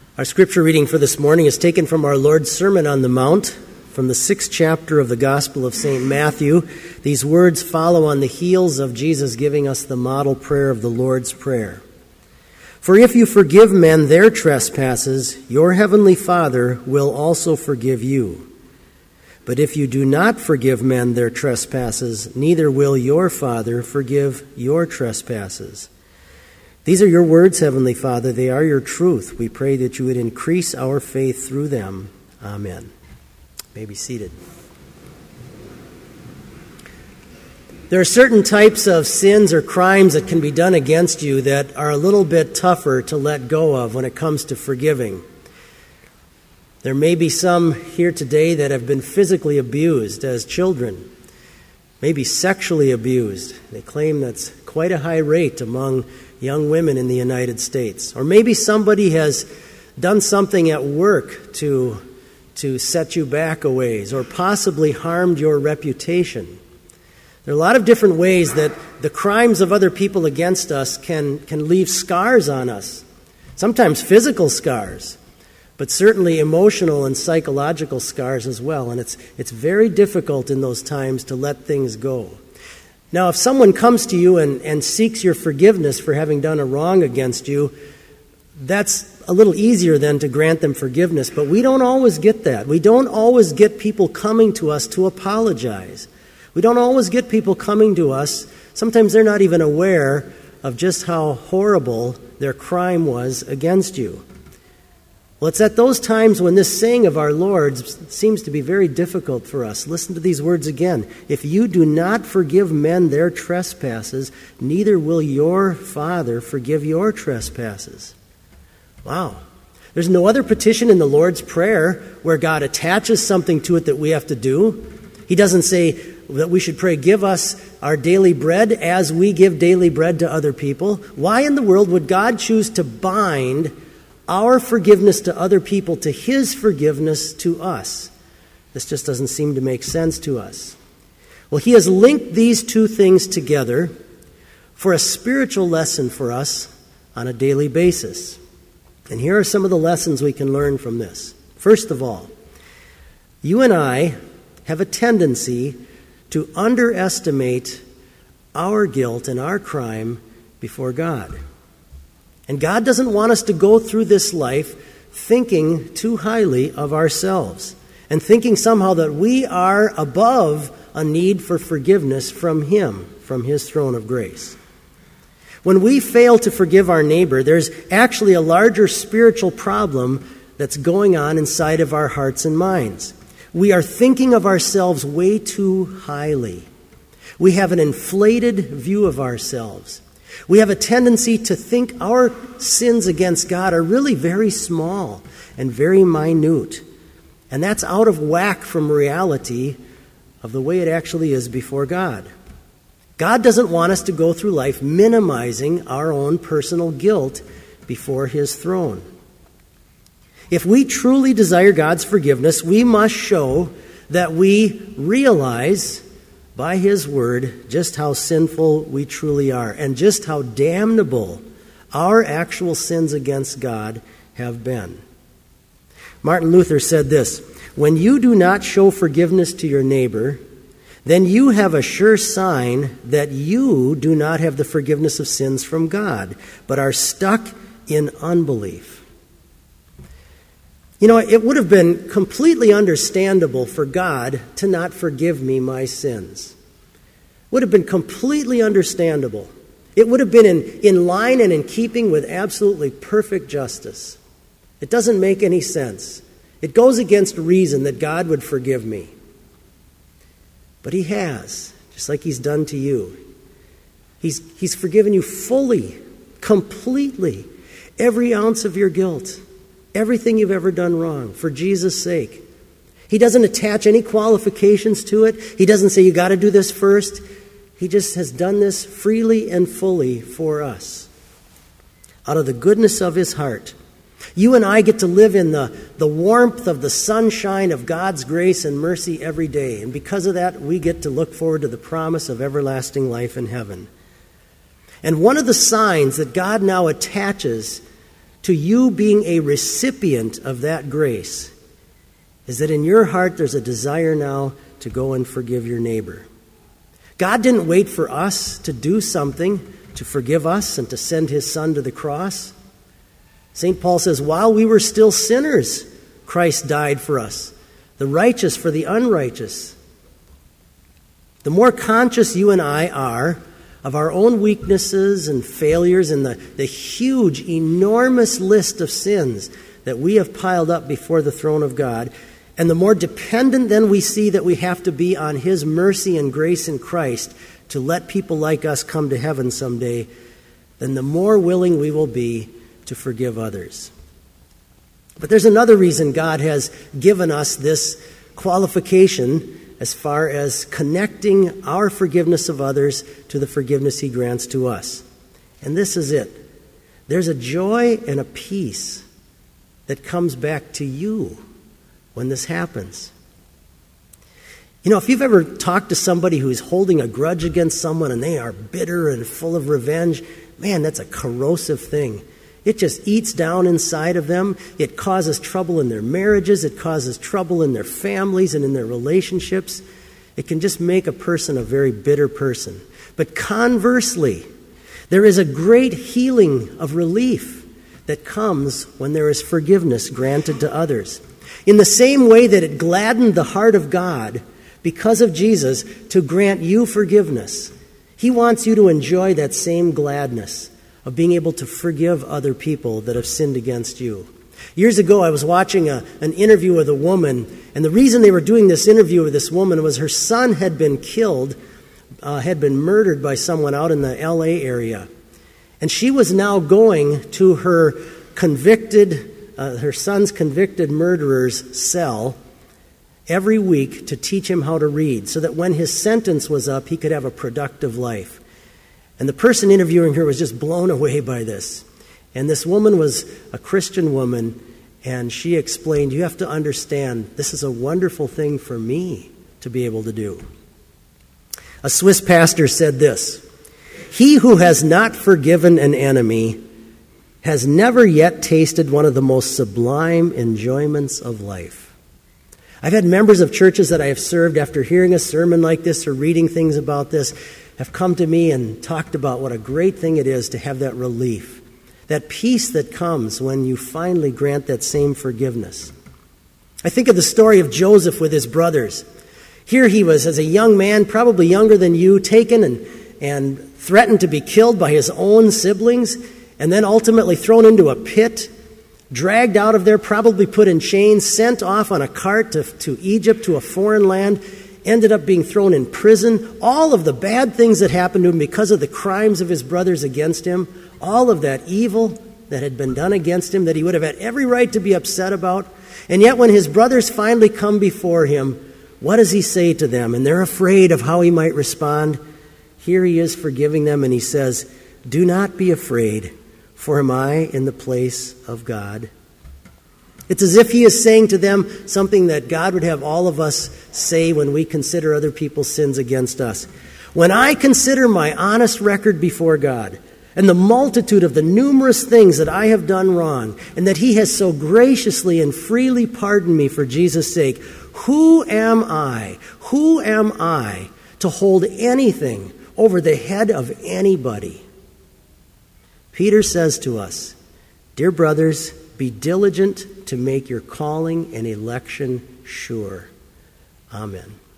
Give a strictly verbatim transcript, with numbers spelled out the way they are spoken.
Our scripture reading for this morning is taken from our Lord's Sermon on the Mount, from the sixth chapter of the Gospel of Saint Matthew. These words follow on the heels of Jesus giving us the model prayer of the Lord's Prayer. For if you forgive men their trespasses, your heavenly Father will also forgive you. But if you do not forgive men their trespasses, neither will your Father forgive your trespasses. These are your words, Heavenly Father. They are your truth. We pray that you would increase our faith through them. Amen. You may be seated. There are certain types of sins or crimes that can be done against you that are a little bit tougher to let go of when it comes to forgiving. There may be some here today that have been physically abused as children, maybe sexually abused. They claim that's quite a high rate among young women in the United States. Or maybe somebody has done something at work to, to set you back a ways, or possibly harmed your reputation. There are a lot of different ways that the crimes of other people against us can, can leave scars on us. Sometimes physical scars, but certainly emotional and psychological scars as well. And it's, it's very difficult in those times to let things go. Now, if someone comes to you and, and seeks your forgiveness for having done a wrong against you, that's a little easier than to grant them forgiveness. But we don't always get that. We don't always get people coming to us to apologize. We don't always get people coming to us. Sometimes they're not even aware of just how horrible their crime was against you. Well, it's at those times when this saying of our Lord's seems to be very difficult for us. Listen to these words again. If you do not forgive men their trespasses, neither will your Father forgive your trespasses. Wow. There's no other petition in the Lord's Prayer where God attaches something to it that we have to do. He doesn't say that we should pray, give us our daily bread as we give daily bread to other people. Why in the world would God choose to bind our forgiveness to other people to his forgiveness to us? This just doesn't seem to make sense to us. Well, he has linked these two things together for a spiritual lesson for us on a daily basis. And here are some of the lessons we can learn from this. First of all, you and I have a tendency to underestimate our guilt and our crime before God. And God doesn't want us to go through this life thinking too highly of ourselves and thinking somehow that we are above a need for forgiveness from him, from his throne of grace. When we fail to forgive our neighbor, there's actually a larger spiritual problem that's going on inside of our hearts and minds. We are thinking of ourselves way too highly. We have an inflated view of ourselves. We have a tendency to think our sins against God are really very small and very minute. And that's out of whack from reality of the way it actually is before God. God doesn't want us to go through life minimizing our own personal guilt before his throne. If we truly desire God's forgiveness, we must show that we realize by his word just how sinful we truly are and just how damnable our actual sins against God have been. Martin Luther said this, "When you do not show forgiveness to your neighbor, then you have a sure sign that you do not have the forgiveness of sins from God, but are stuck in unbelief." You know, it would have been completely understandable for God to not forgive me my sins. It would have been completely understandable. It would have been in, in line and in keeping with absolutely perfect justice. It doesn't make any sense. It goes against reason that God would forgive me. But he has, just like he's done to you. He's, he's forgiven you fully, completely, every ounce of your guilt. Everything you've ever done wrong, for Jesus' sake. He doesn't attach any qualifications to it. He doesn't say you got to do this first. He just has done this freely and fully for us. Out of the goodness of his heart. You and I get to live in the, the warmth of the sunshine of God's grace and mercy every day. And because of that, we get to look forward to the promise of everlasting life in heaven. And one of the signs that God now attaches to you being a recipient of that grace is that in your heart there's a desire now to go and forgive your neighbor. God didn't wait for us to do something to forgive us and to send his Son to the cross. Saint Paul says, while we were still sinners, Christ died for us, the righteous for the unrighteous. The more conscious you and I are of our own weaknesses and failures and the, the huge, enormous list of sins that we have piled up before the throne of God, and the more dependent then we see that we have to be on his mercy and grace in Christ to let people like us come to heaven someday, then the more willing we will be to forgive others. But there's another reason God has given us this qualification as far as connecting our forgiveness of others to the forgiveness he grants to us. And this is it. There's a joy and a peace that comes back to you when this happens. You know, if you've ever talked to somebody who's holding a grudge against someone and they are bitter and full of revenge, man, that's a corrosive thing. It just eats down inside of them. It causes trouble in their marriages. It causes trouble in their families and in their relationships. It can just make a person a very bitter person. But conversely, there is a great healing of relief that comes when there is forgiveness granted to others. In the same way that it gladdened the heart of God because of Jesus to grant you forgiveness, he wants you to enjoy that same gladness of being able to forgive other people that have sinned against you. Years ago, I was watching a, an interview with a woman, and the reason they were doing this interview with this woman was her son had been killed, uh, had been murdered by someone out in the L A area. And she was now going to her convicted, uh, her son's convicted murderer's cell every week to teach him how to read, so that when his sentence was up, he could have a productive life. And the person interviewing her was just blown away by this. And this woman was a Christian woman, and she explained, you have to understand, this is a wonderful thing for me to be able to do. A Swiss pastor said this, he who has not forgiven an enemy has never yet tasted one of the most sublime enjoyments of life. I've had members of churches that I have served after hearing a sermon like this or reading things about this have come to me and talked about what a great thing it is to have that relief, that peace that comes when you finally grant that same forgiveness. I think of the story of Joseph with his brothers. Here he was, as a young man, probably younger than you, taken and, and threatened to be killed by his own siblings, and then ultimately thrown into a pit, dragged out of there, probably put in chains, sent off on a cart to, to Egypt, to a foreign land, ended up being thrown in prison. All of the bad things that happened to him because of the crimes of his brothers against him, all of that evil that had been done against him that he would have had every right to be upset about. And yet when his brothers finally come before him, what does he say to them? And they're afraid of how he might respond. Here he is forgiving them, and he says, do not be afraid, for am I in the place of God? It's as if he is saying to them something that God would have all of us say when we consider other people's sins against us. When I consider my honest record before God and the multitude of the numerous things that I have done wrong, and that he has so graciously and freely pardoned me for Jesus' sake, who am I, who am I to hold anything over the head of anybody? Peter says to us, dear brothers, be diligent to make your calling and election sure. Amen.